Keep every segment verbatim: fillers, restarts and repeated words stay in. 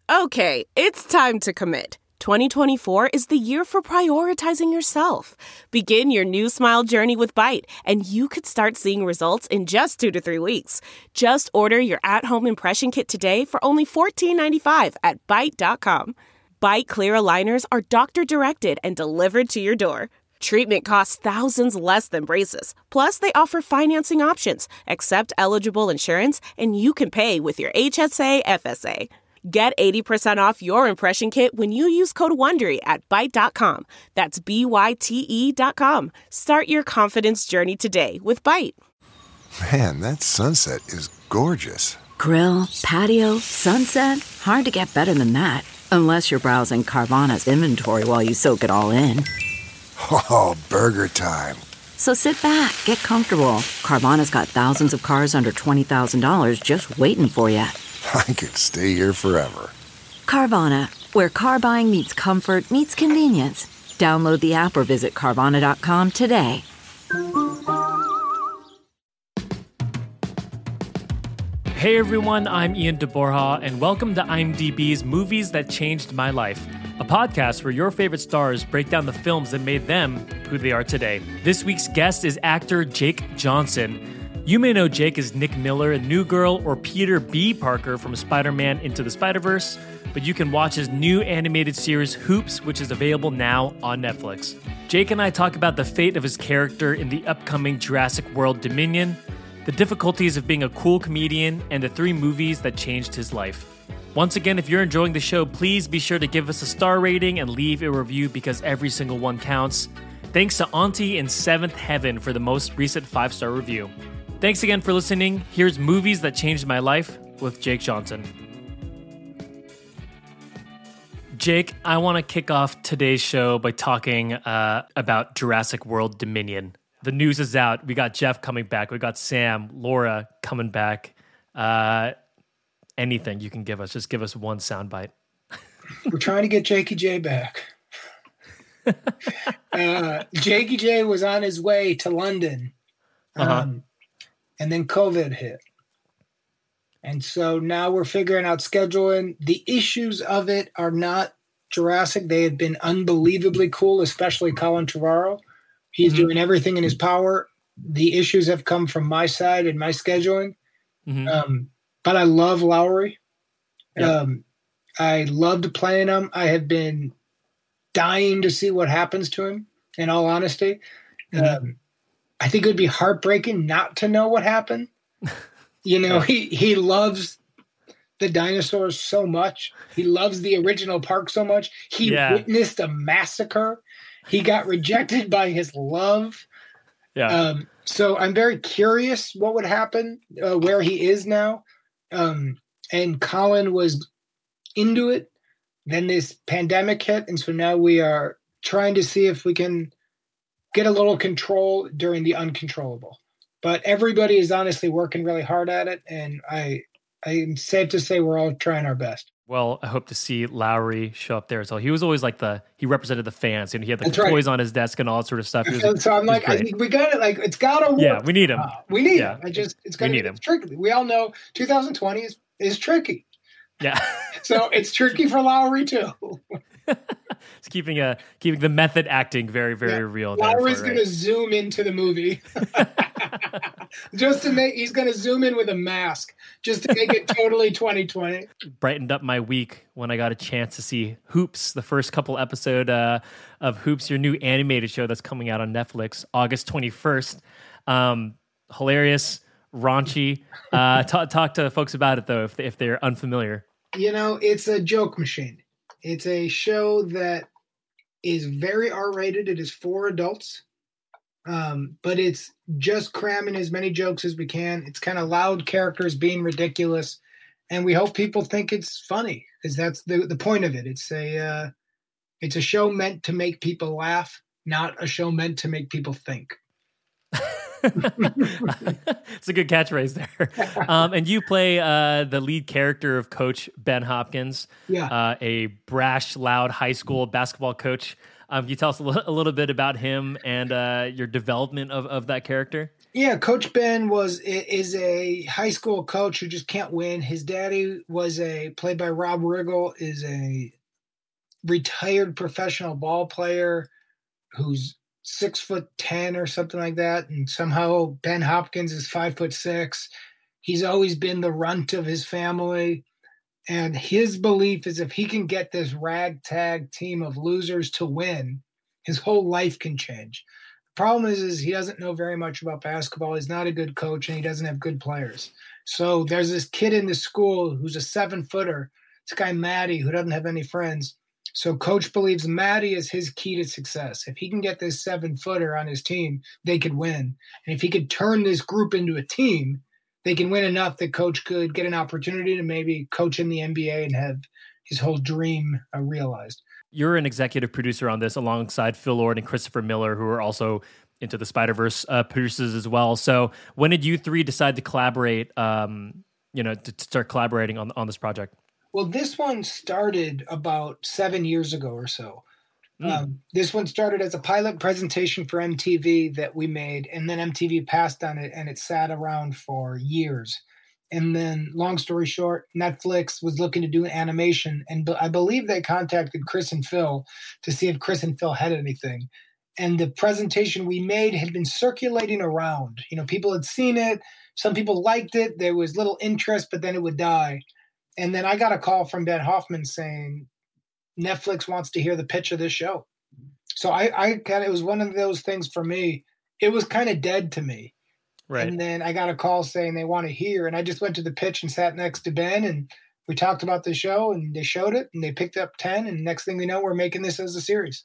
Okay, it's time to commit. twenty twenty-four is the year for prioritizing yourself. Begin your new smile journey with Byte, and you could start seeing results in just two to three weeks. Just order your at-home impression kit today for only fourteen ninety-five at byte dot com. Byte clear aligners are doctor-directed and delivered to your door. Treatment costs thousands less than braces. Plus, they offer financing options, accept eligible insurance, and you can pay with your H S A F S A. Get eighty percent off your impression kit when you use code WONDERY at byte dot com. That's B Y T E dot com. Start your confidence journey today with Byte. Man, that sunset is gorgeous. Grill, patio, sunset. Hard to get better than that. Unless you're browsing Carvana's inventory while you soak it all in. Oh, burger time. So sit back, get comfortable. Carvana's got thousands of cars under twenty thousand dollars just waiting for you. I could stay here forever. Carvana, where car buying meets comfort, meets convenience. Download the app or visit Carvana dot com today. Hey everyone, I'm Ian DeBorja, and welcome to IMDb's Movies That Changed My Life, a podcast where your favorite stars break down the films that made them who they are today. This week's guest is actor Jake Johnson. You may know Jake as Nick Miller in New Girl or Peter B. Parker from Spider-Man Into the Spider-Verse, but you can watch his new animated series Hoops, which is available now on Netflix. Jake and I talk about the fate of his character in the upcoming Jurassic World Dominion, the difficulties of being a cool comedian, and the three movies that changed his life. Once again, if you're enjoying the show, please be sure to give us a star rating and leave a review because every single one counts. Thanks to Auntie in Seventh Heaven for the most recent five-star review. Thanks again for listening. Here's Movies That Changed My Life with Jake Johnson. Jake, I want to kick off today's show by talking uh, about Jurassic World Dominion. The news is out. We got Jeff coming back. We got Sam, Laura coming back. Uh, anything you can give us. Just give us one soundbite. We're trying to get Jakey J back. uh, Jakey J was on his way to London. Um, uh-huh. And then COVID hit. And so now we're figuring out scheduling. The issues of it are not Jurassic. They have been unbelievably cool, especially Colin Trevorrow. He's mm-hmm. doing everything in his power. The issues have come from my side and my scheduling. Mm-hmm. Um, but I love Lowry. Yeah. Um, I loved playing him. I have been dying to see what happens to him, in all honesty. Mm-hmm. Um, I think it would be heartbreaking not to know what happened. You know, he, he loves the dinosaurs so much. He loves the original park so much. He yeah. witnessed a massacre. He got rejected by his love. Yeah. Um, so I'm very curious what would happen, uh, where he is now. Um, and Colin was into it. Then this pandemic hit. And so now we are trying to see if we can get a little control during the uncontrollable. But everybody is honestly working really hard at it. And I, I'm safe to say we're all trying our best. Well, I hope to see Lowry show up there as well. He was always like the, he represented the fans, and he had the That's toys right. on his desk and all that sort of stuff. Was, so I'm like, I think we got it. Like, it's got to work. Yeah, we need him. Uh, we need yeah. him. I just, it's going to be him. tricky. We all know two thousand twenty is, is tricky. Yeah. So it's tricky for Lowry too. It's keeping a keeping the method acting very, very yeah. real. Lowry's right? going to zoom into the movie. Just to make, he's going to zoom in with a mask just to make it totally twenty twenty. Brightened up my week when I got a chance to see Hoops, the first couple episode uh, of Hoops, your new animated show that's coming out on Netflix, August twenty-first. Um, hilarious, raunchy. Uh, t- talk to folks about it, though, if, they, if they're unfamiliar. You know, it's a joke machine. It's a show that is very R-rated. It is for adults. Um, but it's just cramming as many jokes as we can. It's kind of loud characters being ridiculous. And we hope people think it's funny, because that's the, the point of it. It's a, uh, it's a show meant to make people laugh, not a show meant to make people think. It's a good catchphrase there. Um, and you play uh, the lead character of Coach Ben Hopkins, yeah. uh, a brash, loud high school basketball coach. Um, can you tell us a little, a little bit about him and uh, your development of, of that character? Yeah, Coach Ben was is a high school coach who just can't win. His daddy was a played by Rob Riggle, is a retired professional ball player who's six foot ten or something like that, and somehow Ben Hopkins is five foot six. He's always been the runt of his family, and his belief is if he can get this ragtag team of losers to win, his whole life can change. Problem is, is he doesn't know very much about basketball. He's not a good coach, and he doesn't have good players. So there's this kid in the school who's a seven-footer, this guy Matty, who doesn't have any friends. So coach believes Matty is his key to success. If he can get this seven-footer on his team, they could win. And if he could turn this group into a team, they can win enough that coach could get an opportunity to maybe coach in the N B A and have his whole dream uh, realized. You're an executive producer on this alongside Phil Lord and Christopher Miller, who are also Into the Spider-Verse uh, producers as well. So when did you three decide to collaborate, um, you know, to, to start collaborating on, on this project? Well, this one started about seven years ago or so. Mm. Um, this one started as a pilot presentation for M T V that we made, and then M T V passed on it, and it sat around for years. And then, long story short, Netflix was looking to do an animation, and I believe they contacted Chris and Phil to see if Chris and Phil had anything. And the presentation we made had been circulating around. You know, people had seen it. Some people liked it. There was little interest, but then it would die. And then I got a call from Ben Hoffman saying, Netflix wants to hear the pitch of this show. So I, I kind of, it was one of those things for me. It was kind of dead to me. Right. And then I got a call saying they want to hear. And I just went to the pitch and sat next to Ben, and we talked about the show, and they showed it, and they picked up ten. And next thing we know, we're making this as a series.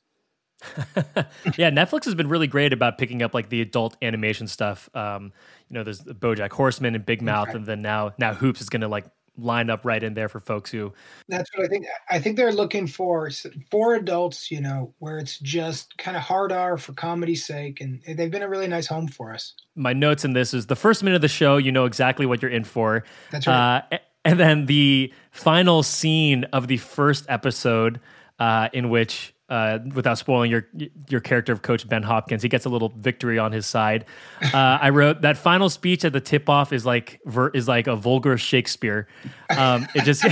Yeah, Netflix has been really great about picking up like the adult animation stuff. Um, you know, there's BoJack Horseman and Big Mouth, right. And then now now Hoops is going to like line up right in there for folks who. That's what I think. I think they're looking for for adults, you know, where it's just kind of hard R for comedy's sake, and they've been a really nice home for us. My notes in this is the first minute of the show, you know exactly what you're in for. That's right. Uh, and then the final scene of the first episode, uh, in which. Uh, without spoiling your your character of Coach Ben Hopkins, he gets a little victory on his side. Uh, I wrote that final speech at the tip off is like ver, is like a vulgar Shakespeare. Um, it just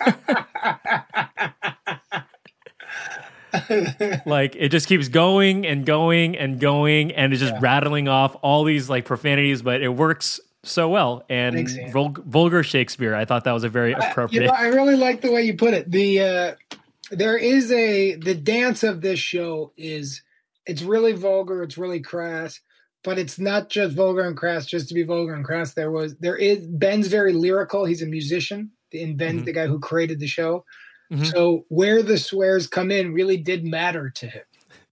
like it just keeps going and going and going, and it's just yeah. rattling off all these like profanities, but it works so well. And Thanks, vul- vulgar Shakespeare, I thought that was a very appropriate. I, you know, I really like the way you put it. The uh... There is a, the dance of this show is, it's really vulgar, it's really crass, but it's not just vulgar and crass just to be vulgar and crass. There was, there is, Ben's very lyrical. He's a musician, and Ben's mm-hmm. the guy who created the show. Mm-hmm. So where the swears come in really did matter to him.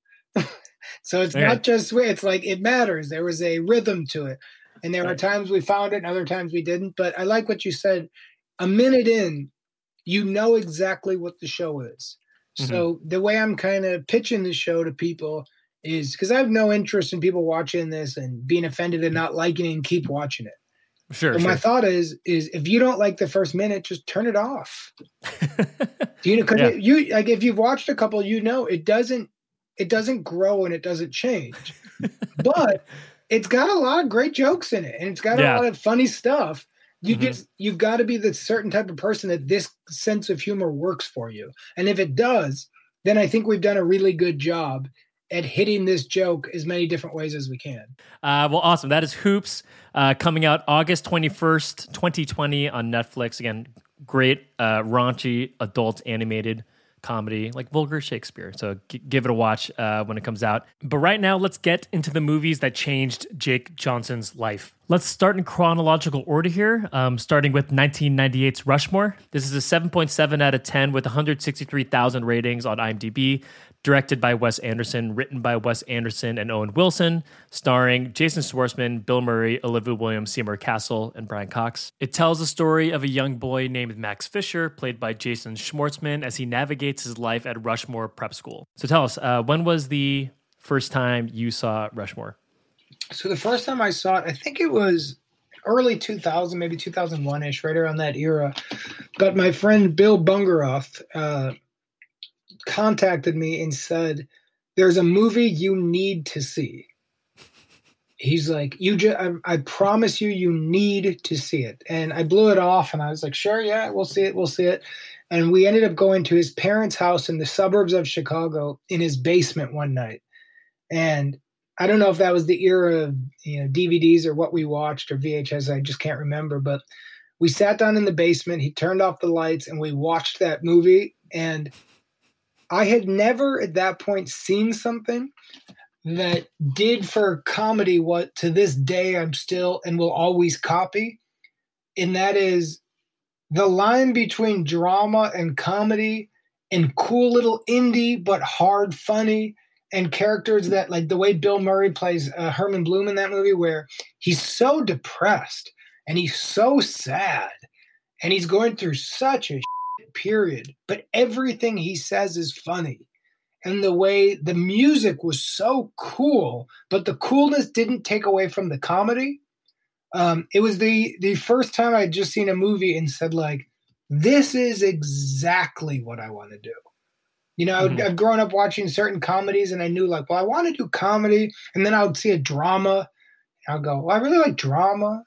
So it's okay. Not just swear, it's like, it matters. There was a rhythm to it. And there right. are times we found it and other times we didn't. But I like what you said. A minute in, you know exactly what the show is. Mm-hmm. So the way I'm kind of pitching the show to people is because I have no interest in people watching this and being offended and not liking it and keep watching it. Sure. But sure. my thought is, is if you don't like the first minute, just turn it off. you know, because yeah. you like if you've watched a couple, you know it doesn't it doesn't grow and it doesn't change, but it's got a lot of great jokes in it and it's got yeah. a lot of funny stuff. You mm-hmm. just, you've got to be the certain type of person that this sense of humor works for you. And if it does, then I think we've done a really good job at hitting this joke as many different ways as we can. Uh, well, awesome. That is Hoops, uh, coming out August twenty-first, twenty twenty on Netflix. Again, great, uh, raunchy, adult animated comedy, like vulgar Shakespeare. So g- give it a watch uh, when it comes out. But right now, let's get into the movies that changed Jake Johnson's life. Let's start in chronological order here, um, starting with nineteen ninety-eight's Rushmore. This is a seven point seven out of ten with one hundred sixty-three thousand ratings on IMDb. Directed by Wes Anderson, written by Wes Anderson and Owen Wilson, starring Jason Schwartzman, Bill Murray, Olivia Williams, Seymour Cassel, and Brian Cox. It tells the story of a young boy named Max Fisher, played by Jason Schwartzman, as he navigates his life at Rushmore Prep School. So tell us, uh, when was the first time you saw Rushmore? So the first time I saw it, I think it was early two thousand, maybe two thousand one-ish, right around that era. But my friend Bill Bungeroth uh, contacted me and said, there's a movie you need to see. he's like, you just, I, I promise you, you need to see it. And I blew it off and I was like, sure, yeah, we'll see it. We'll see it. And we ended up going to his parents' house in the suburbs of Chicago in his basement one night. And I don't know if that was the era of, you know, D V Ds or what we watched or V H S. I just can't remember. But we sat down in the basement. He turned off the lights and we watched that movie. And I had never at that point seen something that did for comedy what to this day I'm still and will always copy. And that is the line between drama and comedy and cool little indie but hard funny and characters that, like the way Bill Murray plays uh, Herman Bloom in that movie, where he's so depressed and he's so sad and he's going through such a shit period, but everything he says is funny. And the way the music was so cool, but the coolness didn't take away from the comedy. Um, it was the the first time I'd just seen a movie and said, like, this is exactly what I want to do. You know, mm-hmm. I've grown up watching certain comedies and I knew, like, well, I want to do comedy. And then I would see a drama. And I'll go, well, I really like drama.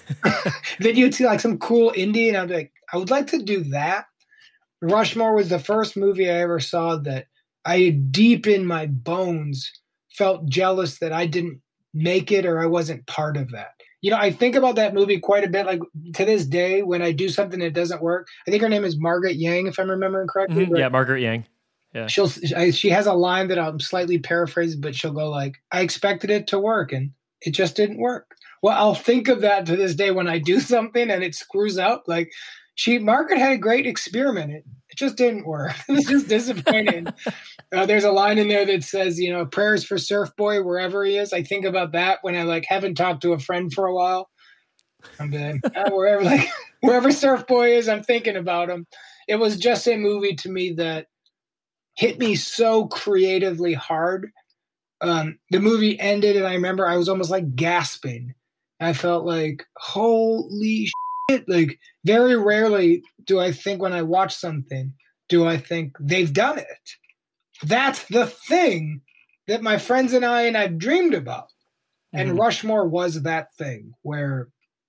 Then you'd see like some cool indie and I'd be like, I would like to do that. Rushmore was the first movie I ever saw that I deep in my bones felt jealous that I didn't make it or I wasn't part of that. You know, I think about that movie quite a bit. Like to this day, when I do something that doesn't work, I think her name is Margaret Yang, if I'm remembering correctly. Mm-hmm. Yeah, Margaret Yang. Yeah. She'll she has a line that I'm slightly paraphrasing, but she'll go like, I expected it to work and it just didn't work. Well, I'll think of that to this day when I do something and it screws up. Like she, Margaret had a great experiment. It, it just didn't work. It was just disappointing. uh, there's a line in there that says, you know, prayers for Surf Boy wherever he is. I think about that when I like haven't talked to a friend for a while. I'm like, oh, wherever like wherever Surf Boy is, I'm thinking about him. It was just a movie to me that hit me so creatively hard. Um, the movie ended and I remember I was almost like gasping. I felt like, holy shit. Like very rarely do I think when I watch something, do I think they've done it. That's the thing that my friends and I and I've dreamed about. Mm-hmm. And Rushmore was that thing where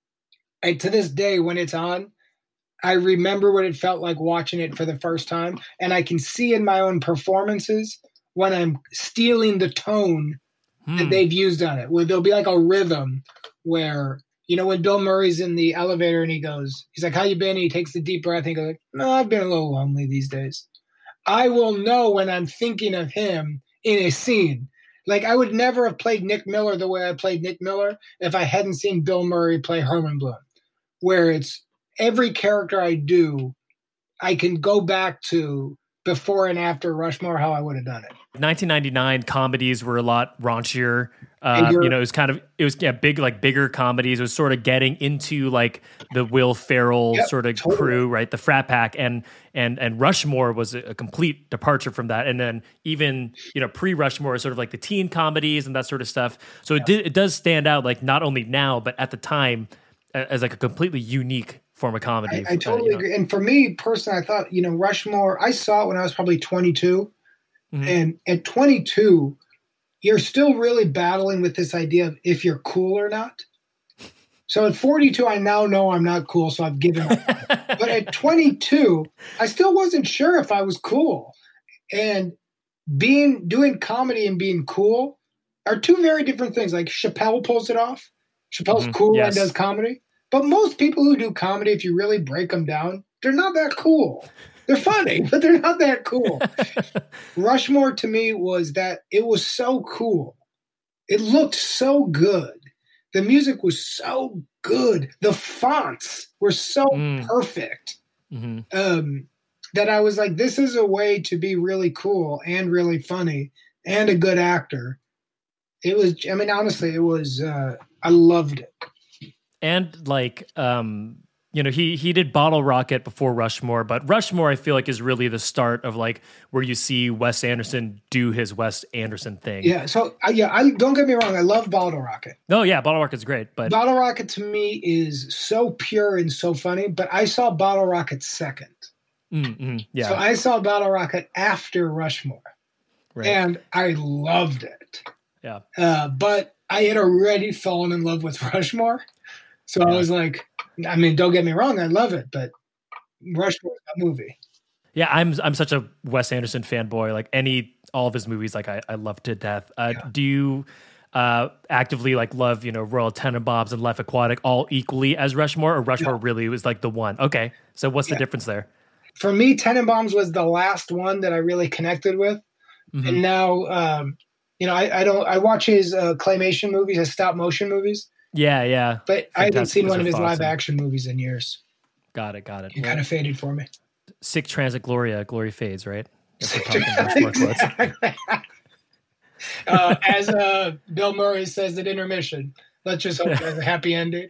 I, to this day when it's on, I remember what it felt like watching it for the first time. And I can see in my own performances when I'm stealing the tone hmm. that they've used on it, where there'll be like a rhythm where, you know, when Bill Murray's in the elevator and he goes, he's like, how you been? And he takes the deep breath and he goes, no, I've been a little lonely these days. I will know when I'm thinking of him in a scene. Like I would never have played Nick Miller the way I played Nick Miller if I hadn't seen Bill Murray play Herman Bloom, where it's, every character I do, I can go back to before and after Rushmore, how I would have done it. nineteen ninety-nine comedies were a lot raunchier. Uh, you know, it was kind of, it was yeah, big, like bigger comedies. It was sort of getting into like the Will Ferrell yep, sort of totally. crew, right? The Frat Pack, and and and Rushmore was a, a complete departure from that. And then even, you know, pre-Rushmore, sort of like the teen comedies and that sort of stuff. So yeah. it did, it does stand out, like not only now, but at the time as like a completely unique form of comedy. I, I totally uh, you know. agree. And for me personally, I thought, you know, Rushmore, I saw it when I was probably twenty-two. Mm-hmm. And at twenty-two, you're still really battling with this idea of if you're cool or not. So at forty-two, I now know I'm not cool, so I've given up. But at twenty-two, I still wasn't sure if I was cool. And being doing comedy and being cool are two very different things. Like Chappelle pulls it off. Chappelle's mm-hmm. cool yes. and does comedy. But most people who do comedy, if you really break them down, they're not that cool. They're funny, but they're not that cool. Rushmore to me was that it was so cool. It looked so good. The music was so good. The fonts were so mm. perfect mm-hmm. um, that I was like, this is a way to be really cool and really funny and a good actor. It was, I mean, honestly, it was, uh, I loved it. And like, um, you know, he he did Bottle Rocket before Rushmore, but Rushmore I feel like is really the start of like where you see Wes Anderson do his Wes Anderson thing. Yeah, so uh, yeah, I don't get me wrong, I love Bottle Rocket. No, yeah, Bottle Rocket's great, but Bottle Rocket to me is so pure and so funny. But I saw Bottle Rocket second. Mm-hmm, yeah, so I saw Bottle Rocket after Rushmore, right. And I loved it. Yeah. Uh, but I had already fallen in love with Rushmore. So yeah. I was like, I mean, don't get me wrong, I love it, but Rushmore is a movie. Yeah, I'm I'm such a Wes Anderson fanboy. Like any all of his movies, like I, I love to death. Uh, yeah. Do you uh, actively like love you know Royal Tenenbaums and Life Aquatic all equally as Rushmore, or Rushmore yeah. really was like the one? Okay, so what's yeah. the difference there? For me, Tenenbaums was the last one that I really connected with, mm-hmm. and now um, you know I, I don't I watch his uh, claymation movies, his stop motion movies. Yeah, yeah. But Fantastic I haven't seen one of his live action movies in years. Got it, got it. It well, kind of faded for me. Sic transit gloria, glory fades, right? Exactly. uh, as uh, Bill Murray says at intermission, let's just hope there's a happy ending.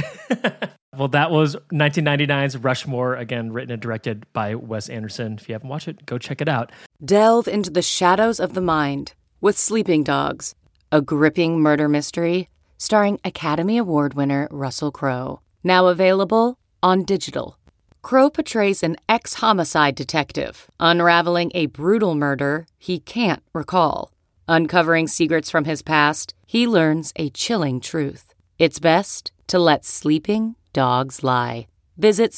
Well, that was nineteen ninety-nine's Rushmore, again, written and directed by Wes Anderson. If you haven't watched it, go check it out. Delve into the shadows of the mind with Sleeping Dogs, a gripping murder mystery starring Academy Award winner Russell Crowe. Now available on digital. Crowe portrays an ex-homicide detective, unraveling a brutal murder he can't recall. Uncovering secrets from his past, he learns a chilling truth. It's best to let sleeping dogs lie. Visit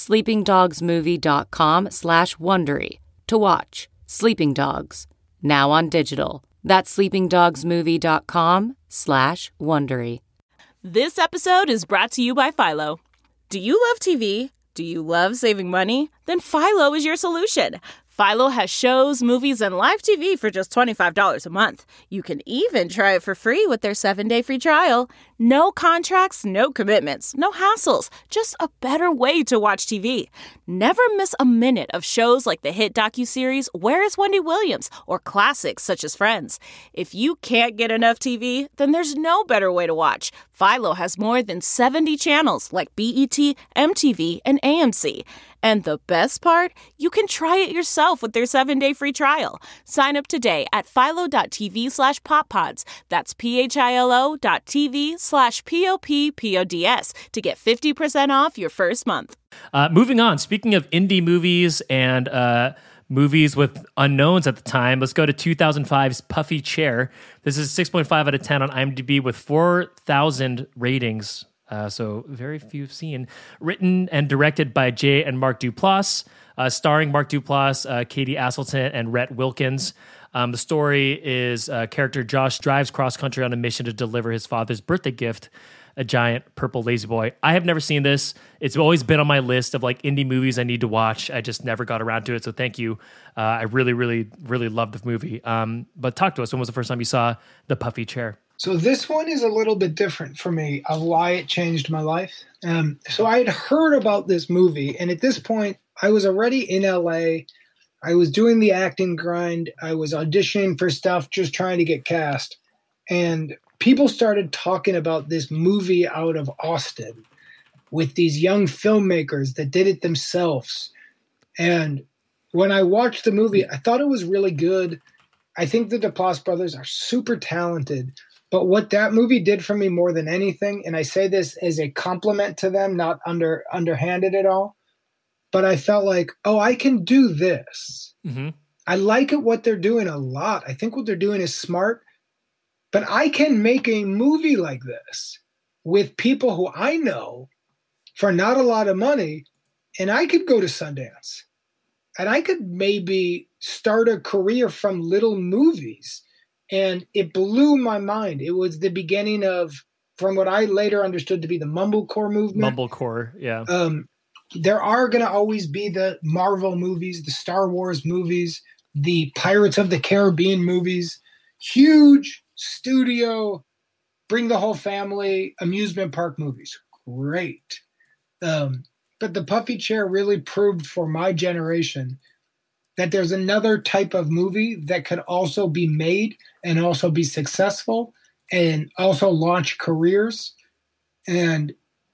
sleepingdogsmovie.com slash Wondery to watch Sleeping Dogs, now on digital. That's sleepingdogsmovie.com slash Wondery. This episode is brought to you by Philo. Do you love T V? Do you love saving money? Then Philo is your solution. Philo has shows, movies, and live T V for just twenty-five dollars a month. You can even try it for free with their seven-day free trial. No contracts, no commitments, no hassles. Just a better way to watch T V. Never miss a minute of shows like the hit docuseries Where is Wendy Williams? Or classics such as Friends. If you can't get enough T V, then there's no better way to watch. Philo has more than seventy channels like B E T, M T V, and A M C. And the best part? You can try it yourself with their seven-day free trial. Sign up today at philo.tv slash poppods. That's P-H-I-L-O dot TV slash P-O-P-P-O-D-S to get fifty percent off your first month. Uh, moving on, speaking of indie movies and uh, movies with unknowns at the time, let's go to two thousand five's Puffy Chair. This is six point five out of ten on IMDb with four thousand ratings. Uh, so very few seen. Written and directed by Jay and Mark Duplass, uh, starring Mark Duplass, uh, Katie Aselton, and Rhett Wilkins. Um, the story is uh, character Josh drives cross-country on a mission to deliver his father's birthday gift, a giant purple lazy boy. I have never seen this. It's always been on my list of like indie movies I need to watch. I just never got around to it. So thank you. Uh, I really, really, really love the movie. Um, but talk to us. When was the first time you saw The Puffy Chair? So this one is a little bit different for me of why it changed my life. Um, so I had heard about this movie, and at this point, I was already in L A. I was doing the acting grind. I was auditioning for stuff, just trying to get cast. And people started talking about this movie out of Austin with these young filmmakers that did it themselves. And when I watched the movie, I thought it was really good. I think the Duplass brothers are super talented. But what that movie did for me more than anything, and I say this as a compliment to them, not under underhanded at all, but I felt like, oh, I can do this. Mm-hmm. I like it what they're doing a lot. I think what they're doing is smart, but I can make a movie like this with people who I know for not a lot of money, and I could go to Sundance, and I could maybe start a career from little movies. And it blew my mind. It was the beginning of, from what I later understood to be the Mumblecore movement. Mumblecore, yeah. Um, there are going to always be the Marvel movies, the Star Wars movies, the Pirates of the Caribbean movies, huge studio, bring the whole family, amusement park movies. Great. Um, but the Puffy Chair really proved for my generation that there's another type of movie that could also be made and also be successful and also launch careers. And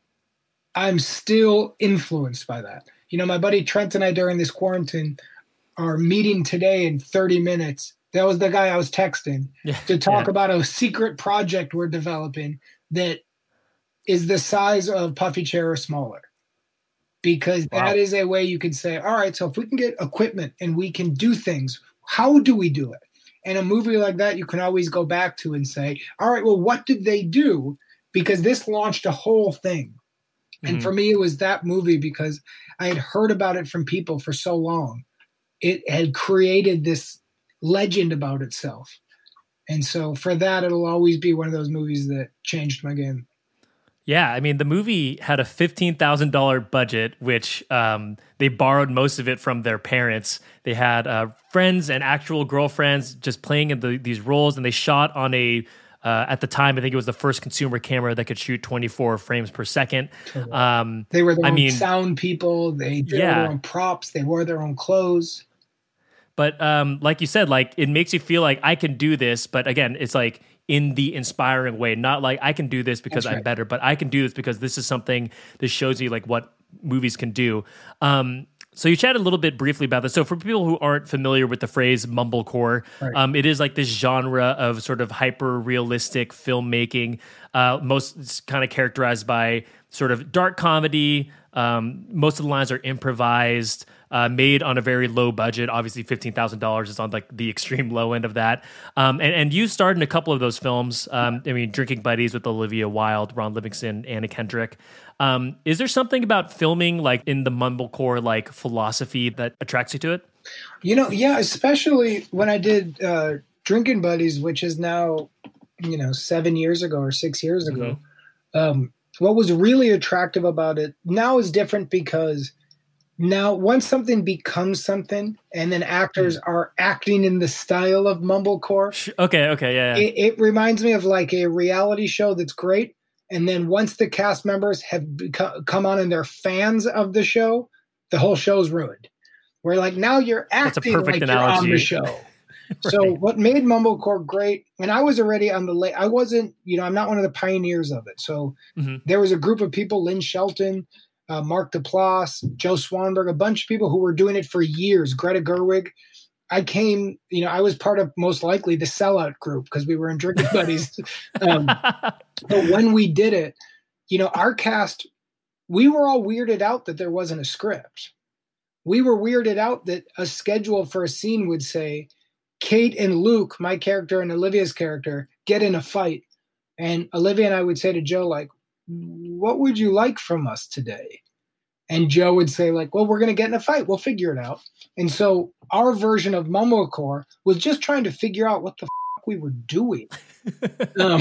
I'm still influenced by that. You know, my buddy Trent and I during this quarantine are meeting today in thirty minutes. That was the guy I was texting yeah, to talk yeah. about a secret project we're developing that is the size of Puffy Chair or smaller. Because wow. that is a way you can say, all right, so if we can get equipment and we can do things, how do we do it? And a movie like that, you can always go back to and say, all right, well, what did they do? Because this launched a whole thing. Mm-hmm. And for me, it was that movie because I had heard about it from people for so long. It had created this legend about itself. And so for that, it'll always be one of those movies that changed my game. Yeah, I mean, the movie had a fifteen thousand dollars budget, which um, they borrowed most of it from their parents. They had uh, friends and actual girlfriends just playing in the, these roles, and they shot on a, uh, at the time, I think it was the first consumer camera that could shoot twenty-four frames per second. Um, they were their I own mean, sound people. They did yeah. their own props. They wore their own clothes. But um, like you said, like it makes you feel like I can do this. But again, it's like in the inspiring way, not like I can do this because That's I'm right. better, but I can do this because this is something that shows you like what movies can do. Um, so you chatted a little bit briefly about this. So for people who aren't familiar with the phrase mumblecore, Right. um, it is like this genre of sort of hyper realistic filmmaking. Uh, most it's kind of characterized by sort of dark comedy. Um, most of the lines are improvised. Uh, made on a very low budget. Obviously, fifteen thousand dollars is on like the extreme low end of that. Um, and, and you starred in a couple of those films. Um, I mean, Drinking Buddies with Olivia Wilde, Ron Livingston, Anna Kendrick. Um, is there something about filming like in the mumblecore like philosophy that attracts you to it? You know, yeah, especially when I did uh, Drinking Buddies, which is now, you know, seven years ago or six years ago. Mm-hmm. Um, what was really attractive about it now is different because now, once something becomes something, and then actors mm. are acting in the style of mumblecore. Okay, okay, yeah. yeah. It, it reminds me of like a reality show that's great, and then once the cast members have become, come on and they're fans of the show, the whole show's ruined. Where like now you're acting like analogy. You're on the show. Right. So what made mumblecore great, and I was already on the late. I wasn't, you know, I'm not one of the pioneers of it. So mm-hmm. there was a group of people, Lynn Shelton. Uh, Mark Duplass, Joe Swanberg, a bunch of people who were doing it for years. Greta Gerwig. I came, you know, I was part of most likely the sellout group because we were in Drinking Buddies. um, but when we did it, you know, our cast, we were all weirded out that there wasn't a script. We were weirded out that a schedule for a scene would say, Kate and Luke, my character and Olivia's character, get in a fight. And Olivia and I would say to Joe, like, what would you like from us today? And Joe would say like, well, we're going to get in a fight. We'll figure it out. And so our version of mumblecore was just trying to figure out what the fuck we were doing. um,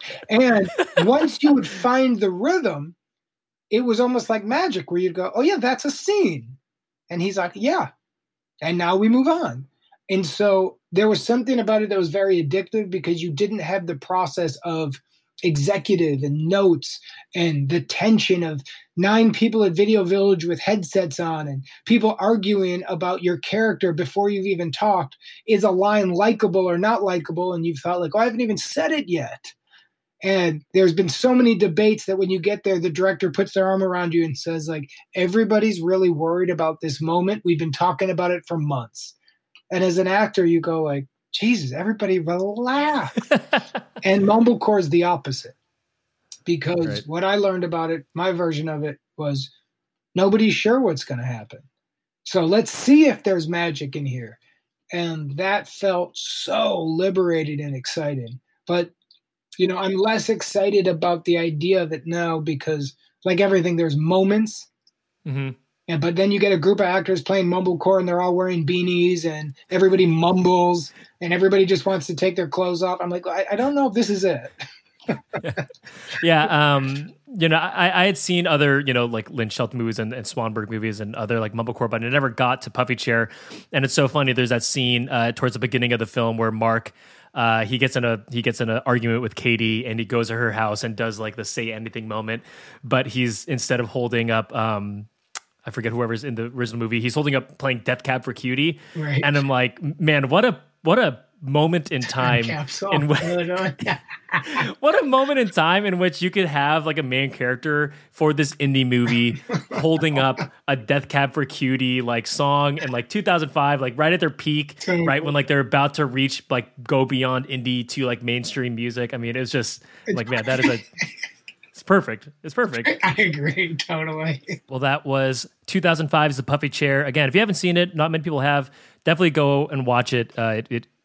and once you would find the rhythm, it was almost like magic where you'd go, oh yeah, that's a scene. And he's like, yeah. And now we move on. And so there was something about it that was very addictive because you didn't have the process of executive and notes and the tension of nine people at Video Village with headsets on and people arguing about your character before you've even talked. Is a line likable or not likable? And you felt like, oh, I haven't even said it yet. And there's been so many debates that when you get there, the director puts their arm around you and says, like, everybody's really worried about this moment. We've been talking about it for months. And as an actor, you go like, Jesus, everybody relax. And mumblecore is the opposite. Because right. what I learned about it, my version of it was nobody's sure what's going to happen. So let's see if there's magic in here. And that felt so liberating and exciting. But, you know, I'm less excited about the idea of it now because, like everything, there's moments. Mm-hmm. And but then you get a group of actors playing mumblecore and they're all wearing beanies and everybody mumbles and everybody just wants to take their clothes off. I'm like, I, I don't know if this is it. yeah. Um, you know, I, I had seen other, you know, like Lynn Shelton movies and, and Swanberg movies and other like mumblecore, but I never got to Puffy Chair. And it's so funny. There's that scene uh, towards the beginning of the film where Mark, uh, he gets in a he gets in an argument with Katie and he goes to her house and does like the say anything moment, but he's instead of holding up. Um, I forget whoever's in the original movie. He's holding up playing Death Cab for Cutie. Right. And I'm like, man, what a what a moment in time. In w- what a moment in time in which you could have like a main character for this indie movie holding up a Death Cab for Cutie like song in like two thousand five, like right at their peak, right when like they're about to reach like go beyond indie to like mainstream music. I mean, it's just like, man, that is a It's perfect. It's perfect. I agree, totally. Well, that was two thousand five's The Puffy Chair. Again, if you haven't seen it, not many people have, definitely go and watch it. Uh, it, it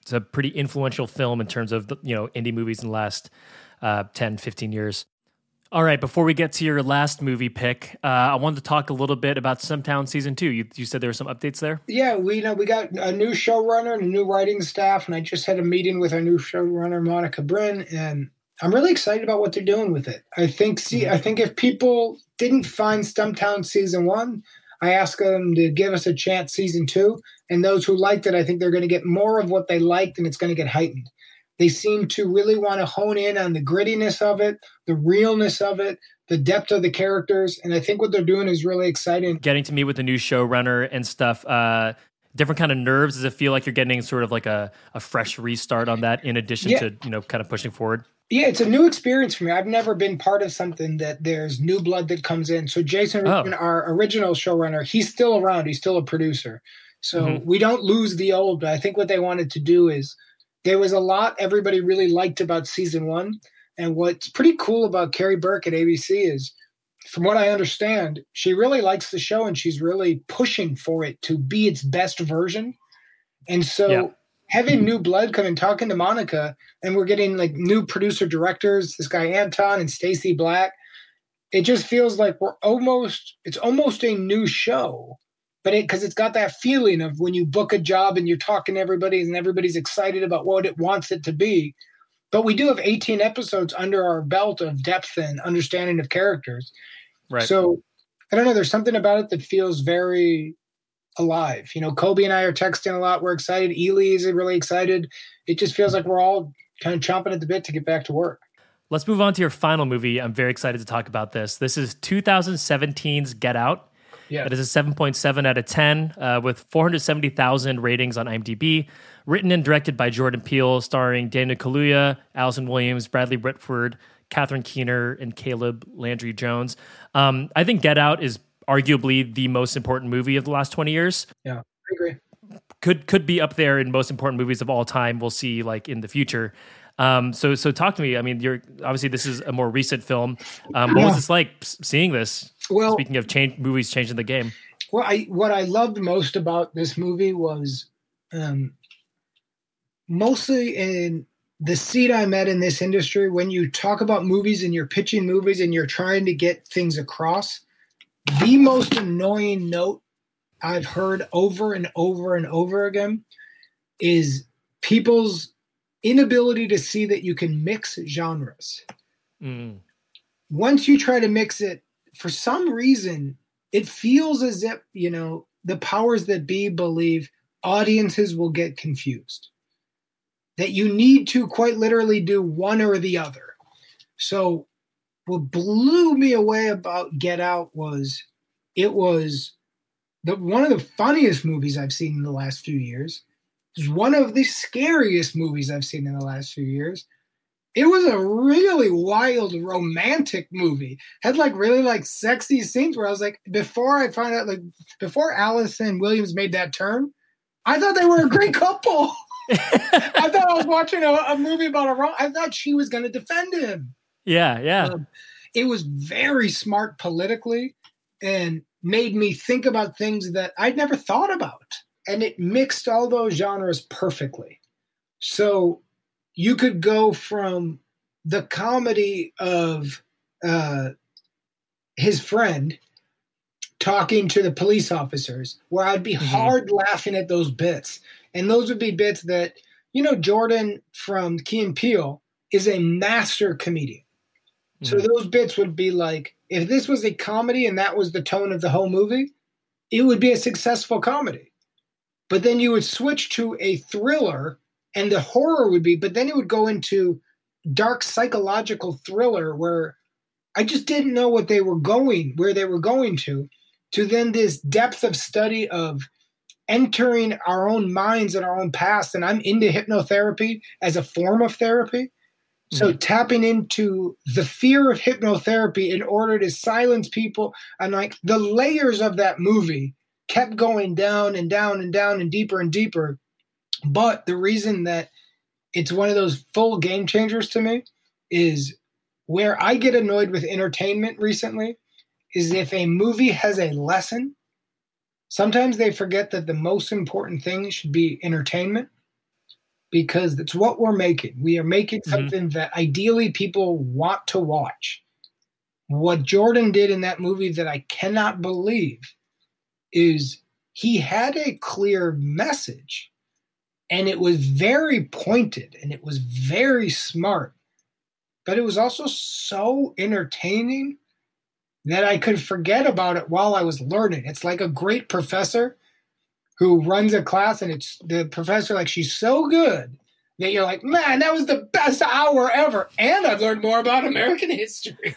it's a pretty influential film in terms of, the, you know, indie movies in the last uh, ten, fifteen years. All right, before we get to your last movie pick, uh, I wanted to talk a little bit about Stumptown Season two. You, you said there were some updates there? Yeah, we you know we got a new showrunner and a new writing staff, and I just had a meeting with our new showrunner, Monica Bryn, and I'm really excited about what they're doing with it. I think see, I think if people didn't find Stumptown Season one, I asked them to give us a chance Season two, and those who liked it, I think they're going to get more of what they liked, and it's going to get heightened. They seem to really want to hone in on the grittiness of it, the realness of it, the depth of the characters. And I think what they're doing is really exciting. Getting to meet with the new showrunner and stuff, uh, different kind of nerves. Does it feel like you're getting sort of like a, a fresh restart on that in addition yeah. to, you know, kind of pushing forward? Yeah, it's a new experience for me. I've never been part of something that there's new blood that comes in. So Jason, oh. Rubin, our original showrunner, he's still around. He's still a producer. So mm-hmm. we don't lose the old. But I think what they wanted to do is, there was a lot everybody really liked about season one. And what's pretty cool about Carrie Burke at A B C is, from what I understand, she really likes the show and she's really pushing for it to be its best version. And so yeah. having new blood come and talking to Monica, and we're getting like new producer directors, this guy Anton and Stacey Black, it just feels like we're almost, it's almost a new show. But it, because it's got that feeling of when you book a job and you're talking to everybody and everybody's excited about what it wants it to be. But we do have eighteen episodes under our belt of depth and understanding of characters. Right. So I don't know. There's something about it that feels very alive. You know, Kobe and I are texting a lot. We're excited. Ely is really excited. It just feels like we're all kind of chomping at the bit to get back to work. Let's move on to your final movie. I'm very excited to talk about this. This is twenty seventeen's Get Out. Yeah. That is a seven point seven out of ten uh, with four hundred seventy thousand ratings on IMDb. Written and directed by Jordan Peele, starring Daniel Kaluuya, Allison Williams, Bradley Whitford, Catherine Keener, and Caleb Landry Jones. Um, I think Get Out is arguably the most important movie of the last twenty years. Yeah, I agree. Could could be up there in most important movies of all time. We'll see, like in the future. Um, so so talk to me. I mean, you're obviously this is a more recent film. Um, what yeah. was this like seeing this? Well, speaking of change, movies changing the game. Well, I what I loved most about this movie was um, mostly in the seat I'm at in this industry. When you talk about movies and you're pitching movies and you're trying to get things across, the most annoying note I've heard over and over and over again is people's inability to see that you can mix genres. Mm. Once you try to mix it, for some reason, it feels as if, you know, the powers that be believe audiences will get confused. That you need to quite literally do one or the other. So what blew me away about Get Out was it was the, one of the funniest movies I've seen in the last few years. It was one of the scariest movies I've seen in the last few years. It was a really wild, romantic movie. Had like really like sexy scenes where I was like, before I found out, like before Allison Williams made that turn, I thought they were a great couple. I thought I was watching a, a movie about a rom- I thought she was going to defend him. Yeah, yeah. Um, it was very smart politically and made me think about things that I'd never thought about. And it mixed all those genres perfectly. So you could go from the comedy of uh, his friend talking to the police officers, where I'd be mm-hmm. hard laughing at those bits. And those would be bits that, you know, Jordan from Key and Peele is a master comedian. Mm-hmm. So those bits would be like, if this was a comedy and that was the tone of the whole movie, it would be a successful comedy. But then you would switch to a thriller and the horror would be, but then it would go into dark psychological thriller where I just didn't know what they were going, where they were going to, to then this depth of study of entering our own minds and our own past. And I'm into hypnotherapy as a form of therapy. So mm-hmm. tapping into the fear of hypnotherapy in order to silence people, and like the layers of that movie kept going down and down and down and deeper and deeper. But the reason that it's one of those full game changers to me is where I get annoyed with entertainment recently is if a movie has a lesson, sometimes they forget that the most important thing should be entertainment. because that's what we're making. We are making Mm-hmm. something that ideally people want to watch. What Jordan did in that movie that I cannot believe is he had a clear message, and it was very pointed, and it was very smart, but it was also so entertaining that I could forget about it while I was learning. It's like a great professor who runs a class, and it's the professor, like, she's so good that you're like, man, that was the best hour ever. And I've learned more about American history.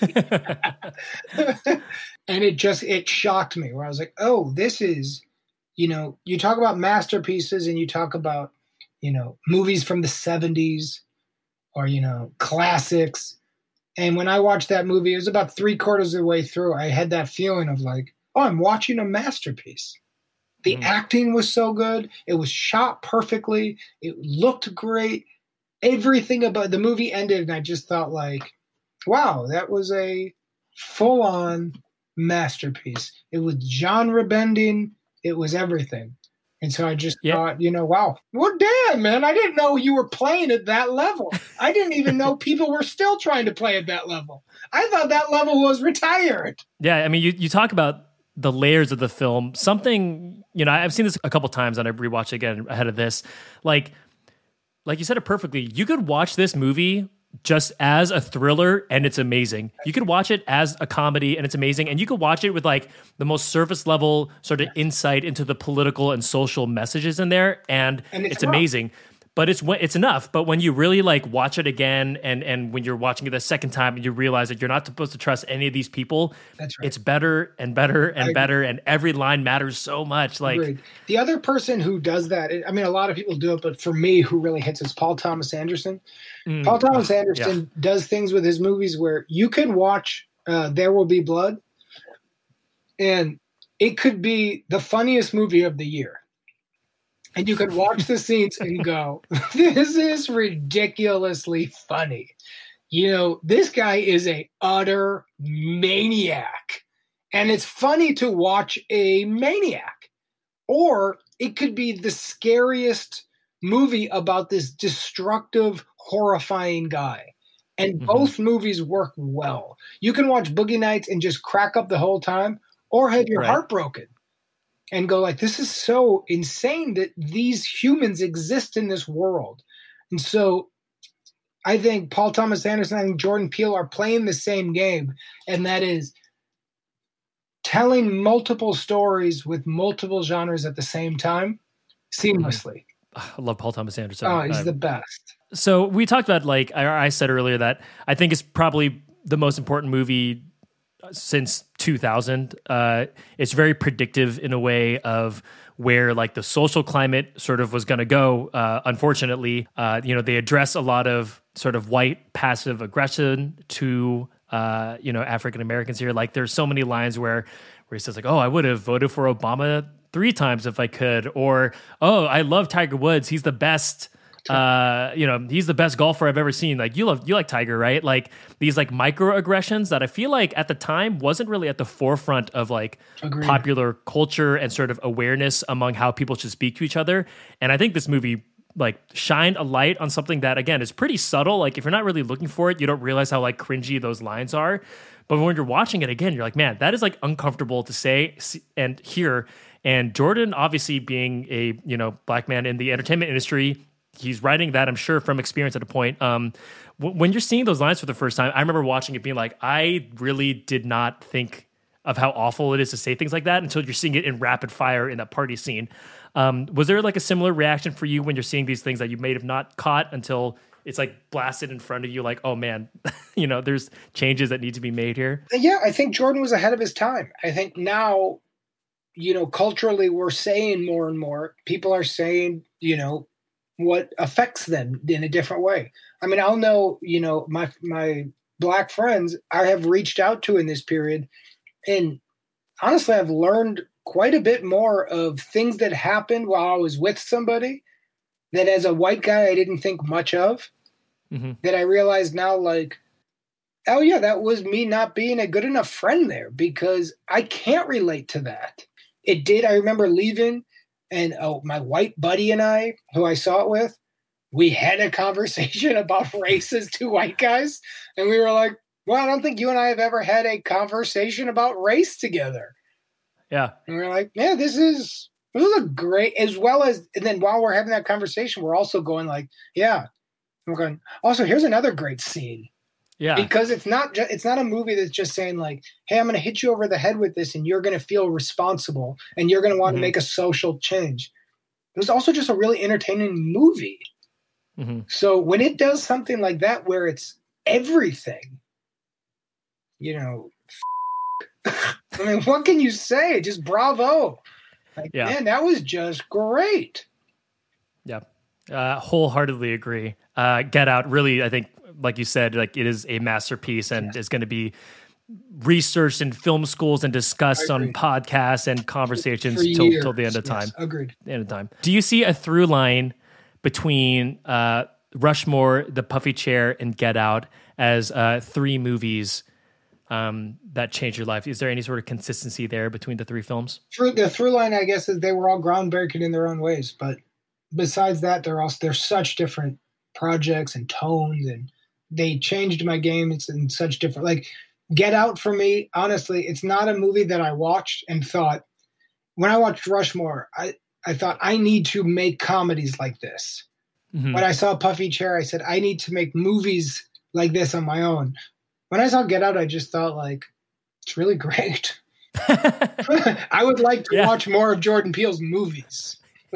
And it just, it shocked me where I was like, oh, this is, you know, you talk about masterpieces and you talk about, you know, movies from the seventies or, you know, classics. And when I watched that movie, it was about three quarters of the way through, I had that feeling of like, oh, I'm watching a masterpiece. The mm. acting was so good. It was shot perfectly. It looked great. Everything about the movie ended, and I just thought like, wow, that was a full-on masterpiece. It was genre bending. It was everything. And so I just yep. thought, you know, wow, well, damn, man, I didn't know you were playing at that level. I didn't even know people were still trying to play at that level. I thought that level was retired. Yeah, I mean, you, you talk about the layers of the film. Something, you know, I've seen this a couple times and I rewatched it again ahead of this. Like, like you said it perfectly. You could watch this movie just as a thriller and it's amazing. You could watch it as a comedy and it's amazing. And you could watch it with like the most surface level sort of insight into the political and social messages in there. And, and it's, it's amazing. But it's it's enough. But when you really like watch it again, and and when you're watching it the second time, and you realize that you're not supposed to trust any of these people, that's right. It's better and better and better, and every line matters so much. Like Agreed. The other person who does that, I mean, a lot of people do it, but for me, who really hits is Paul Thomas Anderson. Mm, Paul Thomas uh, Anderson yeah. does things with his movies where you can watch uh, There Will Be Blood, and it could be the funniest movie of the year. And you could watch the scenes and go, this is ridiculously funny. You know, this guy is a utter maniac. And it's funny to watch a maniac. Or it could be the scariest movie about this destructive, horrifying guy. And mm-hmm. both movies work well. You can watch Boogie Nights and just crack up the whole time, or have your right. heart broken. And go like, this is so insane that these humans exist in this world. And so I think Paul Thomas Anderson and Jordan Peele are playing the same game. And that is telling multiple stories with multiple genres at the same time, seamlessly. I love Paul Thomas Anderson. Oh, he's uh, the best. So we talked about, like, I, I said earlier that I think it's probably the most important movie since two thousand. Uh, it's very predictive in a way of where like the social climate sort of was going to go. Uh, unfortunately, uh, you know, they address a lot of sort of white passive aggression to, uh, you know, African Americans here. Like there's so many lines where, where he says like, oh, I would have voted for Obama three times if I could. Or, oh, I love Tiger Woods. He's the best. Uh, you know, he's the best golfer I've ever seen. Like you love, you like Tiger, right? Like these like microaggressions that I feel like at the time wasn't really at the forefront of like Agreed. Popular culture and sort of awareness among how people should speak to each other. And I think this movie like shined a light on something that again is pretty subtle. Like if you're not really looking for it, you don't realize how like cringy those lines are. But when you're watching it again, you're like, man, that is like uncomfortable to say and hear. And Jordan, obviously being a, you know, black man in the entertainment industry, he's writing that, I'm sure, from experience at a point. Um, w- when you're seeing those lines for the first time, I remember watching it being like, I really did not think of how awful it is to say things like that until you're seeing it in rapid fire in that party scene. Um, was there like a similar reaction for you when you're seeing these things that you may have not caught until it's like blasted in front of you? Like, oh man, you know, there's changes that need to be made here. Yeah, I think Jordan was ahead of his time. I think now, you know, culturally we're saying more and more. People are saying, you know, what affects them in a different way. I mean, I'll know, you know, my my black friends I have reached out to in this period, and honestly, I've learned quite a bit more of things that happened while I was with somebody that as a white guy I didn't think much of, mm-hmm. that I realize now, like, oh yeah, that was me not being a good enough friend there because I can't relate to that. It did. I remember leaving. And oh, my white buddy and I, who I saw it with, we had a conversation about race as two white guys. And we were like, well, I don't think you and I have ever had a conversation about race together. Yeah. And we were like, yeah, this is, this is a great, as well as, and then while we're having that conversation, we're also going like, yeah, we're going, also, here's another great scene. Yeah. Because it's not ju- it's not a movie that's just saying like, hey, I'm going to hit you over the head with this and you're going to feel responsible and you're going to want mm-hmm. to make a social change. It was also just a really entertaining movie. Mm-hmm. So when it does something like that where it's everything, you know, f- I mean, what can you say? Just bravo. Like, yeah. Man, that was just great. Yeah. Uh, wholeheartedly agree. Uh, Get Out, really, I think, like you said, like it is a masterpiece and yeah. is going to be researched in film schools and discussed on podcasts and conversations till, till the end of time. Yes, agreed. The end of time. Do you see a through line between uh, Rushmore, The Puffy Chair, and Get Out as uh, three movies um, that changed your life? Is there any sort of consistency there between the three films? Through, the through line, I guess, is they were all groundbreaking in their own ways. But besides that, they're also they're such different projects and tones, and they changed my game. It's in such different, like Get Out for me, honestly, it's not a movie that I watched and thought, when I watched Rushmore, I, I thought I need to make comedies like this. Mm-hmm. When I saw Puffy Chair, I said, I need to make movies like this on my own. When I saw Get Out, I just thought like, it's really great. I would like to yeah. watch more of Jordan Peele's movies.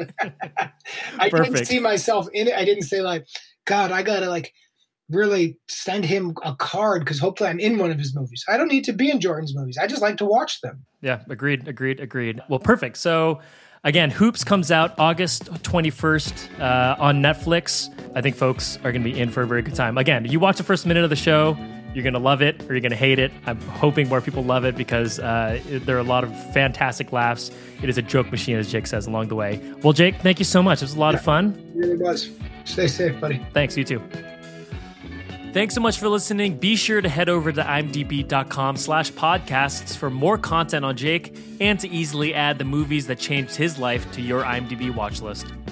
I Perfect. didn't see myself in it. I didn't say like, God, I gotta like really send him a card because hopefully I'm in one of his movies. I don't need to be in Jordan's movies. I just like to watch them. Yeah, agreed, agreed, agreed. Well, perfect. So again, Hoops comes out August twenty-first uh, on Netflix. I think folks are going to be in for a very good time. Again, you watch the first minute of the show, you're going to love it or you're going to hate it. I'm hoping more people love it because uh, it, there are a lot of fantastic laughs. It is a joke machine, as Jake says, along the way. Well, Jake, thank you so much. It was a lot yeah, of fun. It really was. Stay safe, buddy. Thanks, you too. Thanks so much for listening. Be sure to head over to imdb.com slash podcasts for more content on Jake and to easily add the movies that changed his life to your IMDb watch list.